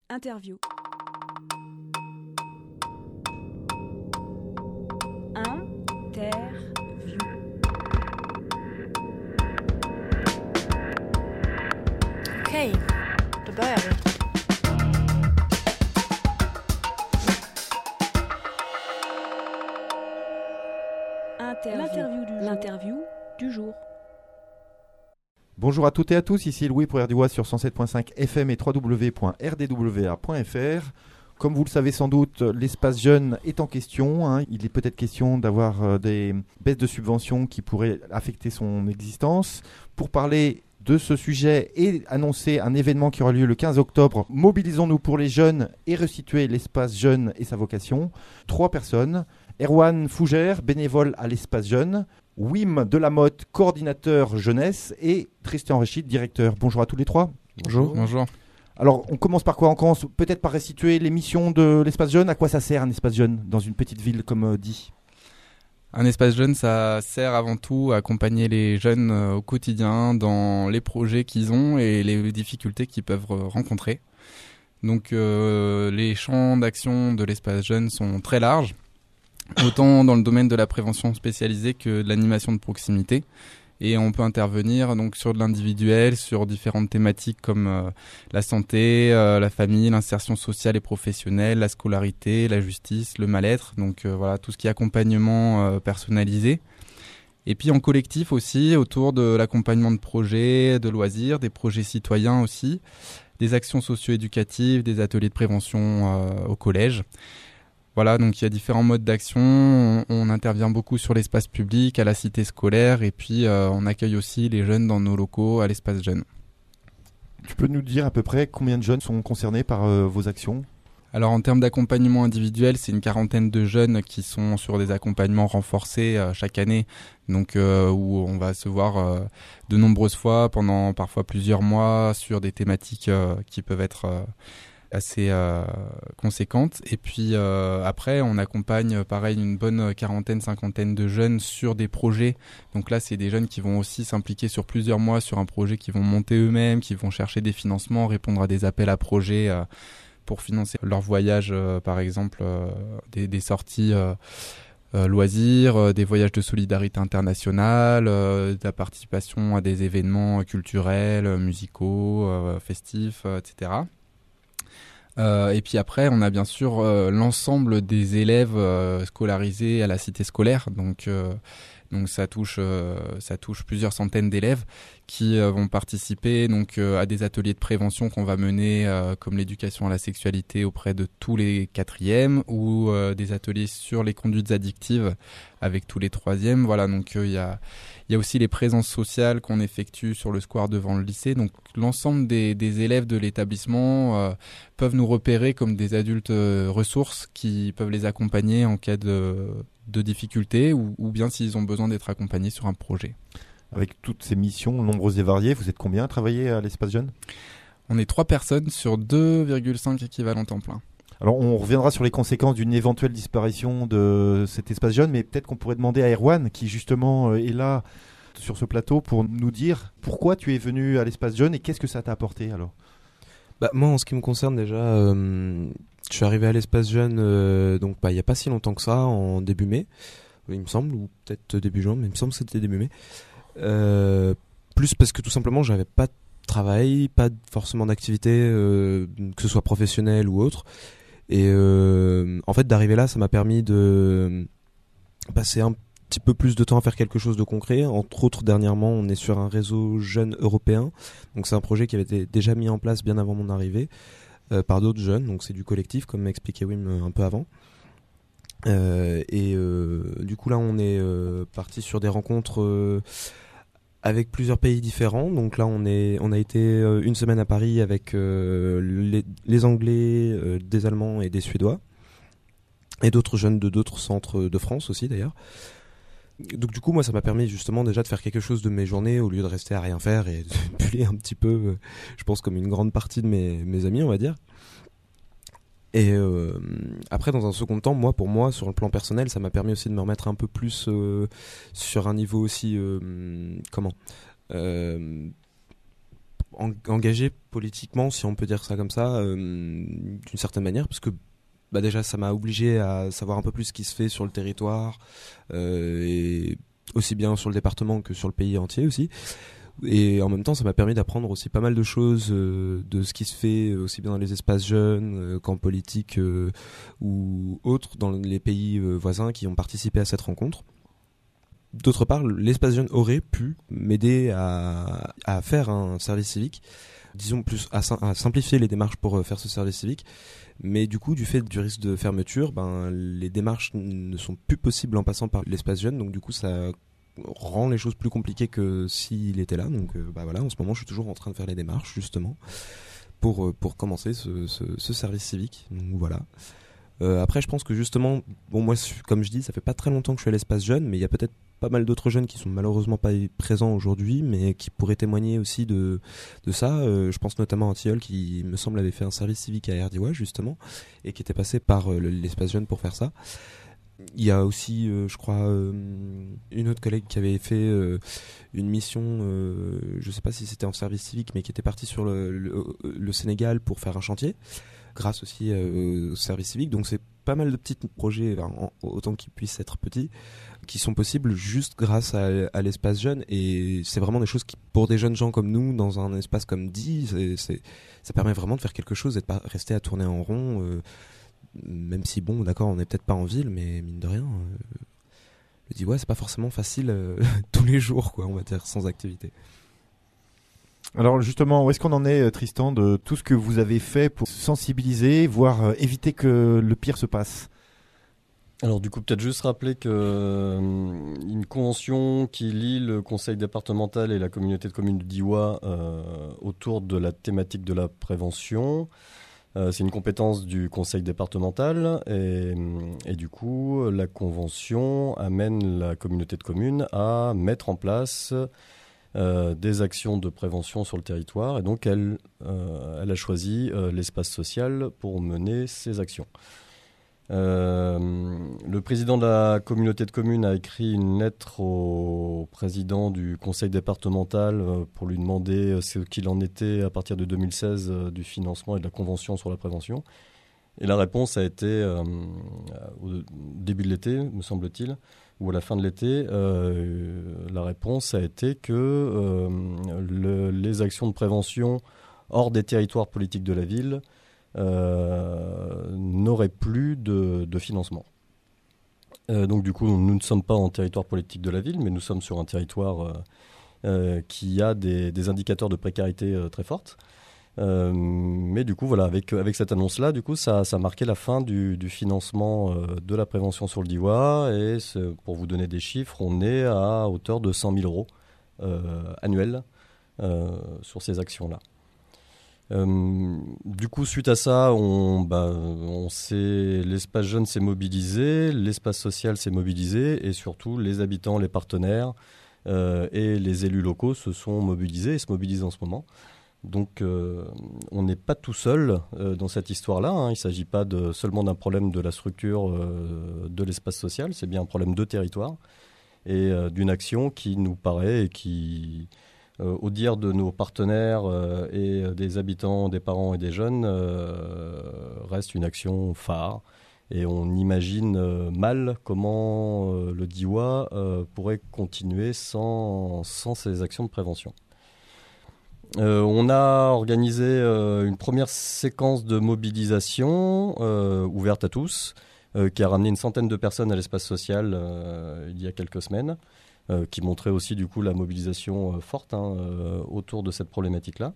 Interview. Interview. Okej, då börjar vi. L'interview du jour. Bonjour à toutes et à tous, ici Louis pour RDWA sur 107.5 FM et www.rdwa.fr. Comme vous le savez sans doute, l'espace jeune est en question. Il est peut-être question d'avoir des baisses de subventions qui pourraient affecter son existence. Pour parler de ce sujet et annoncer un événement qui aura lieu le 15 octobre, mobilisons-nous pour les jeunes et restituer l'espace jeune et sa vocation. 3 personnes. Erwan Fougère, bénévole à l'espace jeune. Wim Delamotte, coordinateur jeunesse. Et Tristan Réchid, directeur. Bonjour à tous les 3. Bonjour. Alors, on commence par quoi? On commence peut-être par restituer les missions de l'espace jeune. À quoi ça sert un espace jeune dans une petite ville comme dit? Un espace jeune, ça sert avant tout à accompagner les jeunes au quotidien dans les projets qu'ils ont et les difficultés qu'ils peuvent rencontrer. Donc, les champs d'action de l'espace jeune sont très larges, autant dans le domaine de la prévention spécialisée que de l'animation de proximité. Et on peut intervenir donc sur de l'individuel, sur différentes thématiques comme la santé, la famille, l'insertion sociale et professionnelle, la scolarité, la justice, le mal-être. Donc voilà, tout ce qui est accompagnement personnalisé. Et puis en collectif aussi, autour de l'accompagnement de projets, de loisirs, des projets citoyens aussi, des actions socio-éducatives, des ateliers de prévention au collège. Voilà, donc il y a différents modes d'action. On intervient beaucoup sur l'espace public, à la cité scolaire, et puis on accueille aussi les jeunes dans nos locaux à l'espace jeune. Tu peux nous dire à peu près combien de jeunes sont concernés par vos actions? Alors en termes d'accompagnement individuel, c'est une 40aine de jeunes qui sont sur des accompagnements renforcés chaque année, donc où on va se voir de nombreuses fois pendant parfois plusieurs mois sur des thématiques qui peuvent être assez conséquente. Et puis après on accompagne pareil une bonne 40aine, 50aine de jeunes sur des projets. Donc là c'est des jeunes qui vont aussi s'impliquer sur plusieurs mois sur un projet, qui vont monter eux-mêmes, qui vont chercher des financements, répondre à des appels à projets pour financer leur voyage, par exemple des sorties loisirs, des voyages de solidarité internationale, de la participation à des événements culturels, musicaux, festifs, etc. Et puis après, on a bien sûr l'ensemble des élèves scolarisés à la cité scolaire. Donc ça touche plusieurs centaines d'élèves qui vont participer donc à des ateliers de prévention qu'on va mener comme l'éducation à la sexualité auprès de tous les 4e ou des ateliers sur les conduites addictives avec tous les 3e. Voilà, donc il y a aussi les présences sociales qu'on effectue sur le square devant le lycée. Donc l'ensemble des élèves de l'établissement peuvent nous repérer comme des adultes ressources qui peuvent les accompagner en cas de difficultés ou bien s'ils ont besoin d'être accompagnés sur un projet. Avec toutes ces missions nombreuses et variées, vous êtes combien à travailler à l'espace jeune? On est 3 personnes sur 2,5 équivalents temps plein. Alors on reviendra sur les conséquences d'une éventuelle disparition de cet espace jeune, mais peut-être qu'on pourrait demander à Erwan, qui justement est là sur ce plateau, pour nous dire pourquoi tu es venu à l'espace jeune et qu'est-ce que ça t'a apporté alors? Moi en ce qui me concerne déjà, je suis arrivé à l'espace jeune donc il n'y a pas si longtemps que ça, en début mai, il me semble, ou peut-être début juin, mais il me semble que c'était début mai. Plus parce que tout simplement j'avais pas de travail, pas forcément d'activité, que ce soit professionnelle ou autre. Et en fait d'arriver là, ça m'a permis de passer un petit peu plus de temps à faire quelque chose de concret. Entre autres, dernièrement, on est sur un réseau jeune européen. Donc c'est un projet qui avait été déjà mis en place bien avant mon arrivée par d'autres jeunes. Donc c'est du collectif, comme m'a expliqué Wim un peu avant. Du coup là, on est parti sur des rencontres avec plusieurs pays différents. Donc là, on a été une semaine à Paris avec les Anglais, des Allemands et des Suédois. Et d'autres jeunes de d'autres centres de France aussi d'ailleurs. Donc du coup moi ça m'a permis justement déjà de faire quelque chose de mes journées au lieu de rester à rien faire et de puller un petit peu, je pense comme une grande partie de mes amis on va dire. Et après dans un second temps, pour moi sur le plan personnel ça m'a permis aussi de me remettre un peu plus sur un niveau aussi engagé politiquement, si on peut dire ça comme ça, d'une certaine manière, parce que déjà ça m'a obligé à savoir un peu plus ce qui se fait sur le territoire, et aussi bien sur le département que sur le pays entier aussi. Et en même temps, ça m'a permis d'apprendre aussi pas mal de choses de ce qui se fait aussi bien dans les espaces jeunes qu'en politique ou autres dans les pays voisins qui ont participé à cette rencontre. D'autre part, l'espace jeune aurait pu m'aider à faire un service civique, disons plus à simplifier les démarches pour faire ce service civique. Mais du coup, du fait du risque de fermeture, les démarches ne sont plus possibles en passant par l'espace jeune. Donc du coup, ça rend les choses plus compliquées que s'il était là. Donc voilà, en ce moment, je suis toujours en train de faire les démarches justement pour commencer ce service civique. Donc voilà. Après, je pense que justement, moi, comme je dis, ça fait pas très longtemps que je suis à l'espace jeune, mais il y a peut-être pas mal d'autres jeunes qui sont malheureusement pas présents aujourd'hui, mais qui pourraient témoigner aussi de ça. Je pense notamment à Tilleul qui, me semble, avait fait un service civique à Erdiwa justement, et qui était passé par l'espace jeune pour faire ça. Il y a aussi, je crois, une autre collègue qui avait fait une mission, je sais pas si c'était en service civique, mais qui était partie sur le Sénégal pour faire un chantier, grâce aussi au service civique. Donc c'est pas mal de petits projets, autant qu'ils puissent être petits, qui sont possibles juste grâce à l'espace jeune. Et c'est vraiment des choses qui, pour des jeunes gens comme nous, dans un espace comme dit, ça permet vraiment de faire quelque chose et de pas rester à tourner en rond. Même si, bon, d'accord, on n'est peut-être pas en ville, mais mine de rien, je dis, ouais, c'est pas forcément facile tous les jours, quoi, on va dire, sans activité. Alors justement, où est-ce qu'on en est, Tristan, de tout ce que vous avez fait pour sensibiliser, voire éviter que le pire se passe ? Alors du coup, peut-être juste rappeler que une convention qui lie le conseil départemental et la communauté de communes du Diois autour de la thématique de la prévention, c'est une compétence du conseil départemental et du coup, la convention amène la communauté de communes à mettre en place des actions de prévention sur le territoire. Et donc, elle a choisi l'espace social pour mener ces actions. Le président de la communauté de communes a écrit une lettre au président du conseil départemental pour lui demander ce qu'il en était à partir de 2016 du financement et de la convention sur la prévention. Et la réponse a été au début de l'été, me semble-t-il, ou à la fin de l'été. La réponse a été que les actions de prévention hors des territoires politiques de la ville n'aurait plus de financement. Donc du coup, nous ne sommes pas en territoire politique de la ville, mais nous sommes sur un territoire qui a des indicateurs de précarité très fortes. Mais du coup, voilà, avec cette annonce-là, du coup, ça marquait la fin du financement de la prévention sur le Diois. Et pour vous donner des chiffres, on est à hauteur de 100 000 € annuels sur ces actions-là. Du coup, suite à ça, l'espace jeune s'est mobilisé, l'espace social s'est mobilisé et surtout les habitants, les partenaires et les élus locaux se sont mobilisés et se mobilisent en ce moment. Donc on n'est pas tout seul dans cette histoire-là. Il ne s'agit pas seulement d'un problème de la structure de l'espace social, c'est bien un problème de territoire et d'une action qui nous paraît et qui... au dire de nos partenaires et des habitants, des parents et des jeunes, reste une action phare. Et on imagine mal comment le Diois pourrait continuer sans ces actions de prévention. On a organisé une première séquence de mobilisation ouverte à tous, qui a ramené une centaine de personnes à l'espace social il y a quelques semaines. Qui montrait aussi du coup la mobilisation forte autour de cette problématique-là.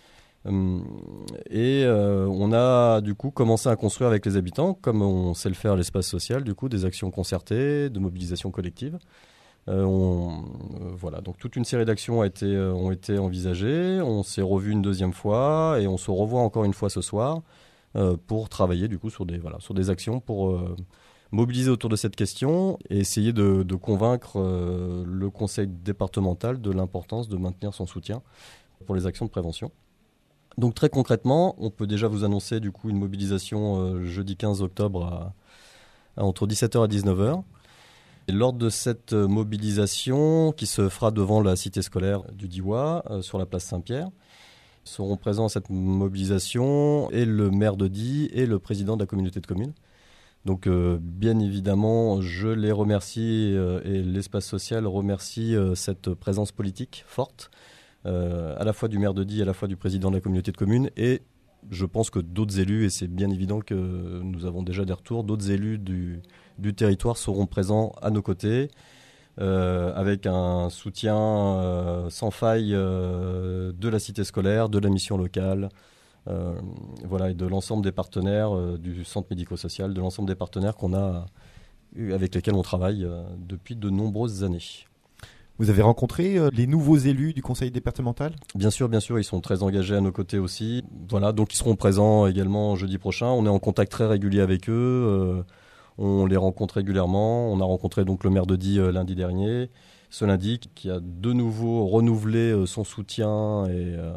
Et on a du coup commencé à construire avec les habitants, comme on sait le faire à l'espace social, du coup des actions concertées, de mobilisation collective. Voilà, donc toute une série d'actions ont été envisagées. On s'est revu une deuxième fois et on se revoit encore une fois ce soir pour travailler du coup sur des actions pour mobiliser autour de cette question et essayer de convaincre le conseil départemental de l'importance de maintenir son soutien pour les actions de prévention. Donc très concrètement, on peut déjà vous annoncer du coup une mobilisation jeudi 15 octobre entre 17h et 19h. Et lors de cette mobilisation qui se fera devant la cité scolaire du Diois sur la place Saint-Pierre, seront présents à cette mobilisation, et le maire de Die et le président de la communauté de communes. Donc bien évidemment, je les remercie et l'espace social remercie cette présence politique forte, à la fois du maire de Die, à la fois du président de la communauté de communes, et je pense que d'autres élus, et c'est bien évident que nous avons déjà des retours, d'autres élus du territoire seront présents à nos côtés, avec un soutien sans faille de la cité scolaire, de la mission locale, et de l'ensemble des partenaires du centre médico-social, de l'ensemble des partenaires avec lesquels on travaille depuis de nombreuses années. Vous avez rencontré les nouveaux élus du conseil départemental ? Bien sûr, ils sont très engagés à nos côtés aussi. Voilà, donc ils seront présents également jeudi prochain. On est en contact très régulier avec eux. On les rencontre régulièrement. On a rencontré donc le maire de Die lundi dernier, ce lundi, qui a de nouveau renouvelé son soutien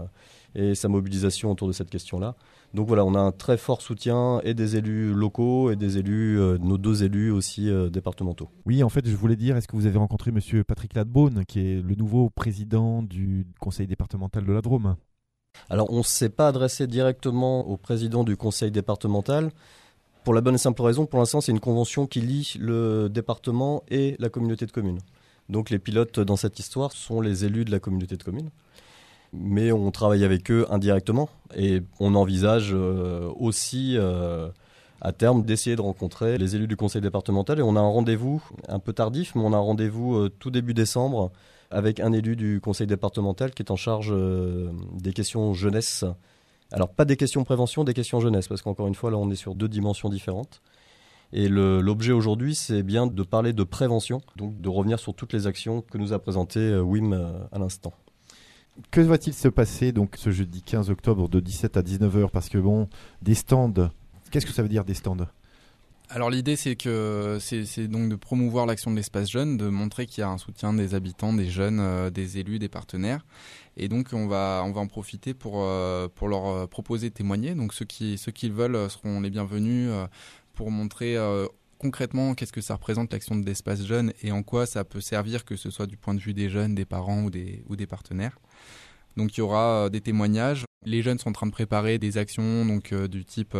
et sa mobilisation autour de cette question-là. Donc voilà, on a un très fort soutien et des élus locaux et des élus, nos 2 élus aussi départementaux. Oui, en fait, je voulais dire, est-ce que vous avez rencontré Monsieur Patrick Ladbonne, qui est le nouveau président du conseil départemental de la Drôme ? Alors, on ne s'est pas adressé directement au président du conseil départemental, pour la bonne et simple raison, pour l'instant, c'est une convention qui lie le département et la communauté de communes. Donc les pilotes dans cette histoire sont les élus de la communauté de communes. Mais on travaille avec eux indirectement et on envisage aussi à terme d'essayer de rencontrer les élus du conseil départemental. Et on a un rendez-vous un peu tardif, mais on a un rendez-vous tout début décembre avec un élu du conseil départemental qui est en charge des questions jeunesse. Alors pas des questions prévention, des questions jeunesse, parce qu'encore une fois là on est sur 2 dimensions différentes. Et l'objet aujourd'hui, c'est bien de parler de prévention, donc de revenir sur toutes les actions que nous a présentées Wim à l'instant. Que va-t-il se passer donc ce jeudi 15 octobre de 17 à 19h ? Parce que des stands, qu'est-ce que ça veut dire des stands ? Alors l'idée c'est donc de promouvoir l'action de l'espace jeune, de montrer qu'il y a un soutien des habitants, des jeunes, des élus, des partenaires. Et donc on va en profiter pour leur proposer de témoigner. Donc ceux qui le veulent seront les bienvenus pour montrer concrètement qu'est-ce que ça représente l'action de l'espace jeune et en quoi ça peut servir, que ce soit du point de vue des jeunes, des parents ou des partenaires. Donc il y aura des témoignages. Les jeunes sont en train de préparer des actions donc du type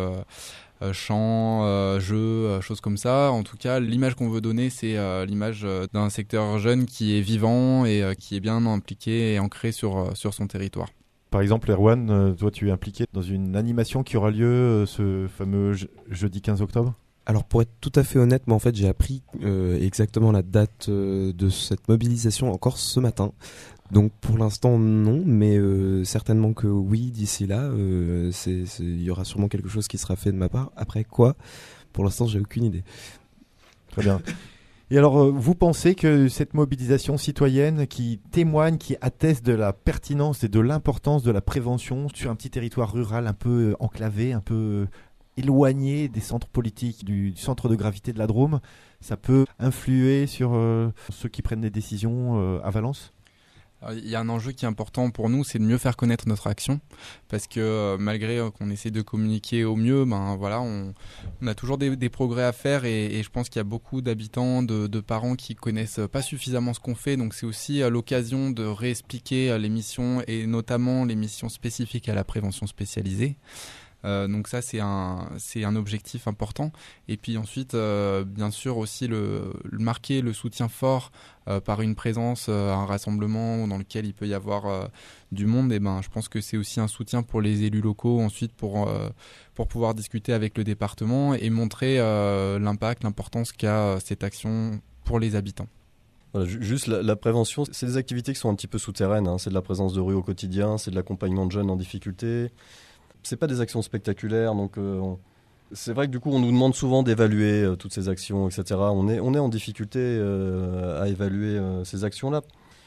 chant, jeux, choses comme ça. En tout cas, l'image qu'on veut donner, c'est l'image d'un secteur jeune qui est vivant et qui est bien impliqué et ancré sur son territoire. Par exemple, Erwan, toi tu es impliqué dans une animation qui aura lieu ce fameux jeudi 15 octobre ? Alors pour être tout à fait honnête, moi en fait j'ai appris exactement la date de cette mobilisation encore ce matin. Donc pour l'instant non, mais certainement que oui, d'ici là, il y aura sûrement quelque chose qui sera fait de ma part. Après quoi, pour l'instant j'ai aucune idée. Très bien. Et alors vous pensez que cette mobilisation citoyenne qui témoigne, qui atteste de la pertinence et de l'importance de la prévention sur un petit territoire rural un peu enclavé, un peu éloigné des centres politiques, du centre de gravité de la Drôme, ça peut influer sur ceux qui prennent des décisions à Valence ? Alors, il y a un enjeu qui est important pour nous, c'est de mieux faire connaître notre action, parce que malgré qu'on essaie de communiquer au mieux, on a toujours des progrès à faire et je pense qu'il y a beaucoup d'habitants, de parents qui connaissent pas suffisamment ce qu'on fait, donc c'est aussi l'occasion de réexpliquer les missions et notamment les missions spécifiques à la prévention spécialisée. Donc ça c'est un objectif important et puis ensuite bien sûr aussi le marquer le soutien fort par une présence un rassemblement dans lequel il peut y avoir du monde, et je pense que c'est aussi un soutien pour les élus locaux ensuite pour pouvoir discuter avec le département et montrer l'impact, l'importance qu'a cette action pour les habitants. Voilà, juste la prévention, c'est des activités qui sont un petit peu souterraines, hein. C'est de la présence de rue au quotidien, c'est de l'accompagnement de jeunes en difficulté. C'est pas des actions spectaculaires, donc c'est vrai que du coup on nous demande souvent d'évaluer toutes ces actions, etc. On est en difficulté à évaluer ces actions-là.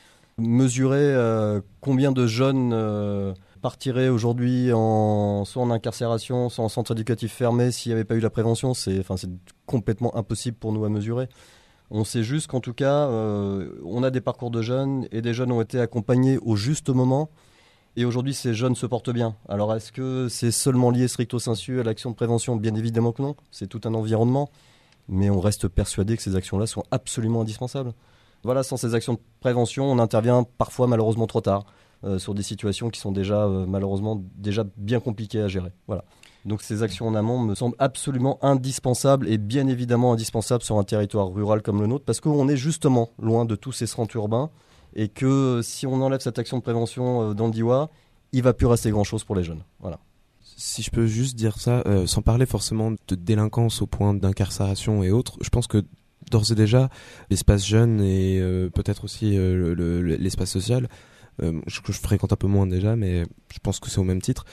Mesurer combien de jeunes partiraient aujourd'hui soit en incarcération, soit en centre éducatif fermé s'il n'y avait pas eu la prévention, c'est complètement impossible pour nous à mesurer. On sait juste qu'en tout cas, on a des parcours de jeunes et des jeunes ont été accompagnés au juste moment. Et aujourd'hui, ces jeunes se portent bien. Alors, est-ce que c'est seulement lié stricto sensu à l'action de prévention ? Bien évidemment que non. C'est tout un environnement. Mais on reste persuadé que ces actions-là sont absolument indispensables. Voilà, sans ces actions de prévention, on intervient parfois malheureusement trop tard. sur des situations qui sont déjà malheureusement déjà bien compliquées à gérer. Voilà. Donc ces actions en amont me semblent absolument indispensables et bien évidemment indispensables sur un territoire rural comme le nôtre parce qu'on est justement loin de tous ces centres urbains et que si on enlève cette action de prévention dans le Diois, il ne va plus rester grand-chose pour les jeunes. Voilà. Si je peux juste dire ça, sans parler forcément de délinquance au point d'incarcération et autres, je pense que d'ores et déjà, l'espace jeune et peut-être aussi l'espace social, que je fréquente un peu moins déjà, mais je pense que c'est au même titre.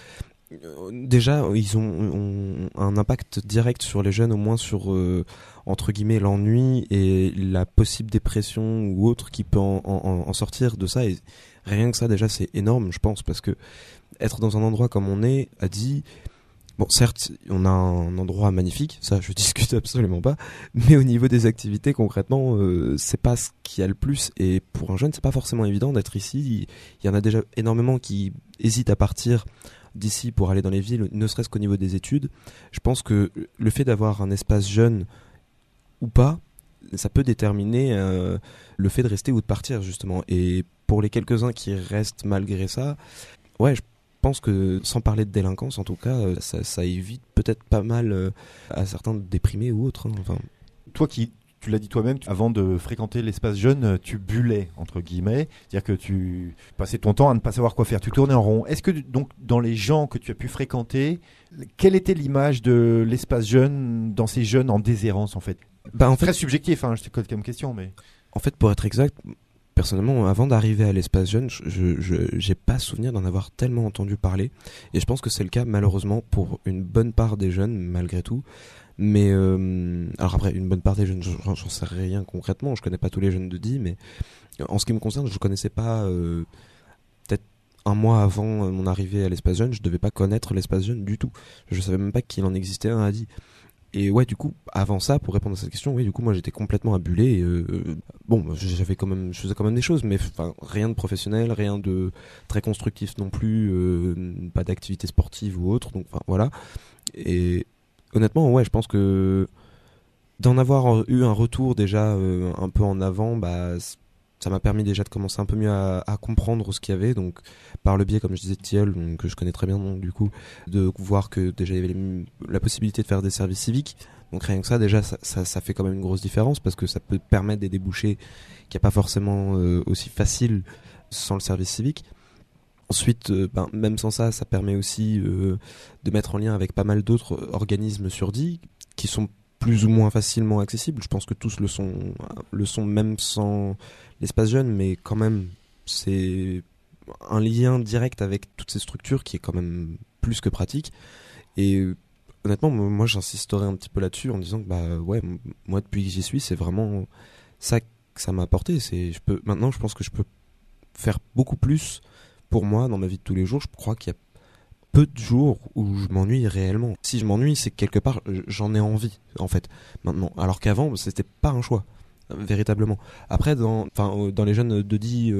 Déjà, ils ont un impact direct sur les jeunes, au moins sur, entre guillemets, l'ennui et la possible dépression ou autre qui peut en sortir de ça. Et rien que ça, déjà, c'est énorme, je pense, parce que être dans un endroit comme on est, a dit... Bon, certes, on a un endroit magnifique, ça je discute absolument pas, mais au niveau des activités, concrètement, c'est pas ce qu'il y a le plus, et pour un jeune, c'est pas forcément évident d'être ici. Il y en a déjà énormément qui hésitent à partir d'ici pour aller dans les villes, ne serait-ce qu'au niveau des études. Je pense que le fait d'avoir un espace jeune ou pas, ça peut déterminer le fait de rester ou de partir, justement. Et pour les quelques-uns qui restent malgré ça, ouais, je pense que, sans parler de délinquance, en tout cas, ça évite peut-être pas mal à certains de déprimer ou autres. Hein, enfin. Toi qui, tu l'as dit toi-même, avant de fréquenter l'espace jeune, tu bullais, entre guillemets. C'est-à-dire que tu passais ton temps à ne pas savoir quoi faire. Tu tournais en rond. Est-ce que, donc, dans les gens que tu as pu fréquenter, quelle était l'image de l'espace jeune dans ces jeunes en déshérence, en fait? En fait, très subjectif, hein, je te code comme question, mais... En fait, pour être exact... Personnellement, avant d'arriver à l'espace jeune, j'ai pas souvenir d'en avoir tellement entendu parler. Et je pense que c'est le cas, malheureusement, pour une bonne part des jeunes, malgré tout. Mais, alors après, une bonne part des jeunes, j'en sais rien concrètement. Je connais pas tous les jeunes de Die, mais en ce qui me concerne, je connaissais pas, peut-être un mois avant mon arrivée à l'espace jeune, je devais pas connaître l'espace jeune du tout. Je savais même pas qu'il en existait un à Die. Et ouais, du coup, avant ça, pour répondre à cette question, oui, du coup, moi, j'étais complètement abulé. Bon, je faisais quand même des choses, mais rien de professionnel, rien de très constructif non plus, pas d'activité sportive ou autre. Donc, voilà. Et honnêtement, ouais, je pense que d'en avoir eu un retour déjà un peu en avant, ça m'a permis déjà de commencer un peu mieux à comprendre ce qu'il y avait, donc par le biais, comme je disais, de Tilleul, que je connais très bien, donc, du coup, de voir que déjà il y avait la possibilité de faire des services civiques. Donc rien que ça, déjà, ça fait quand même une grosse différence, parce que ça peut permettre des débouchés qui n'est pas forcément aussi facile sans le service civique. Ensuite, même sans ça, ça permet aussi de mettre en lien avec pas mal d'autres organismes sur Die, qui sont plus ou moins facilement accessibles. Je pense que tous le sont même sans l'espace jeune, mais quand même, c'est un lien direct avec toutes ces structures qui est quand même plus que pratique. Et honnêtement, moi, j'insisterai un petit peu là-dessus en disant que, ouais, moi, depuis que j'y suis, c'est vraiment ça que ça m'a apporté. Maintenant, je pense que je peux faire beaucoup plus pour moi dans ma vie de tous les jours. Je crois qu'il y a peu de jours où je m'ennuie réellement. Si je m'ennuie, c'est que quelque part, j'en ai envie, en fait, maintenant. Alors qu'avant, c'était pas un choix, véritablement. Après, dans les jeunes de Die,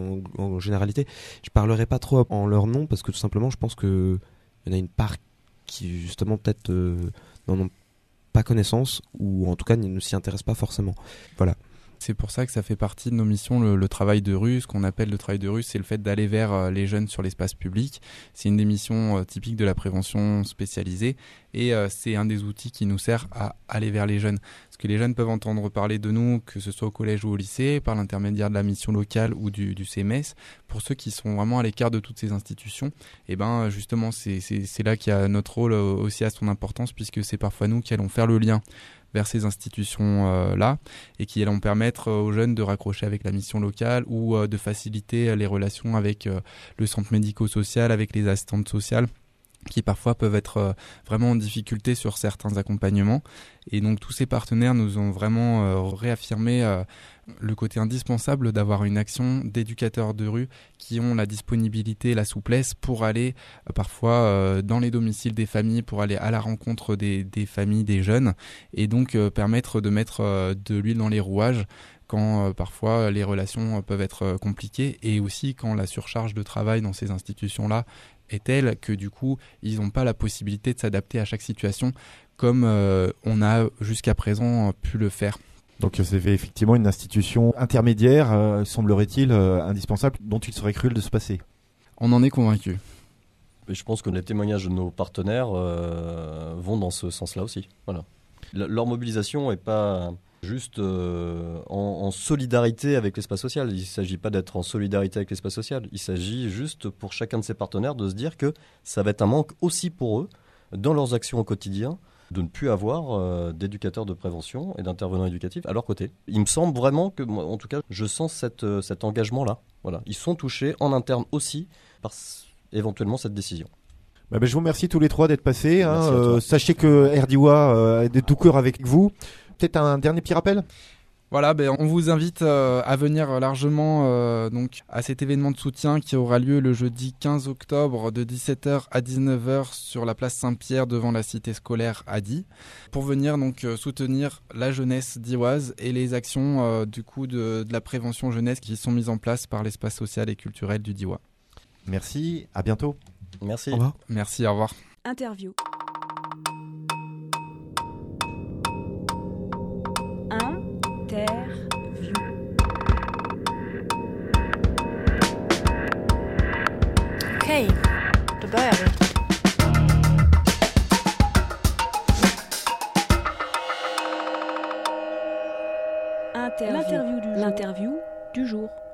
en généralité, je parlerai pas trop en leur nom, parce que tout simplement, je pense que il y en a une part qui, justement, peut-être n'en ont pas connaissance, ou en tout cas ne s'y intéressent pas forcément. Voilà. C'est pour ça que ça fait partie de nos missions, le travail de rue. Ce qu'on appelle le travail de rue, c'est le fait d'aller vers les jeunes sur l'espace public. C'est une des missions typiques de la prévention spécialisée et c'est un des outils qui nous sert à aller vers les jeunes. Parce que les jeunes peuvent entendre parler de nous, que ce soit au collège ou au lycée, par l'intermédiaire de la mission locale ou du CMS. Pour ceux qui sont vraiment à l'écart de toutes ces institutions, et justement, c'est là qu'il y a notre rôle aussi à son importance, puisque c'est parfois nous qui allons faire le lien vers ces institutions-là et qui allont permettre aux jeunes de raccrocher avec la mission locale ou de faciliter les relations avec le centre médico-social, avec les assistantes sociales qui parfois peuvent être vraiment en difficulté sur certains accompagnements. Et donc tous ces partenaires nous ont vraiment réaffirmé le côté indispensable d'avoir une action d'éducateurs de rue qui ont la disponibilité et la souplesse pour aller parfois dans les domiciles des familles, pour aller à la rencontre des familles, des jeunes, et donc permettre de mettre de l'huile dans les rouages quand parfois les relations peuvent être compliquées, et aussi quand la surcharge de travail dans ces institutions-là est telle que du coup ils n'ont pas la possibilité de s'adapter à chaque situation comme on a jusqu'à présent pu le faire. Donc c'est effectivement une institution intermédiaire, semblerait-il, indispensable, dont il serait cruel de se passer. On en est convaincu. Et je pense que les témoignages de nos partenaires vont dans ce sens-là aussi. Voilà. Leur mobilisation n'est pas juste en solidarité avec l'espace social. Il ne s'agit pas d'être en solidarité avec l'espace social. Il s'agit juste pour chacun de ses partenaires de se dire que ça va être un manque aussi pour eux dans leurs actions au quotidien de ne plus avoir d'éducateurs de prévention et d'intervenants éducatifs à leur côté. Il me semble vraiment que, moi, en tout cas, je sens cet engagement-là. Voilà. Ils sont touchés en interne aussi par éventuellement cette décision. Je vous remercie tous les trois d'être passés. Merci à toi. Sachez que RDIWA est de tout cœur avec vous. Peut-être un dernier petit rappel ? Voilà, on vous invite à venir largement donc à cet événement de soutien qui aura lieu le jeudi 15 octobre de 17h à 19h sur la place Saint-Pierre devant la cité scolaire à Die pour venir donc soutenir la jeunesse dioise et les actions de la prévention jeunesse qui sont mises en place par l'espace social et culturel du Diois. Merci, à bientôt. Merci. Au revoir. Merci, au revoir. Interview. Interview. Okej, då börjar vi. L'interview du jour.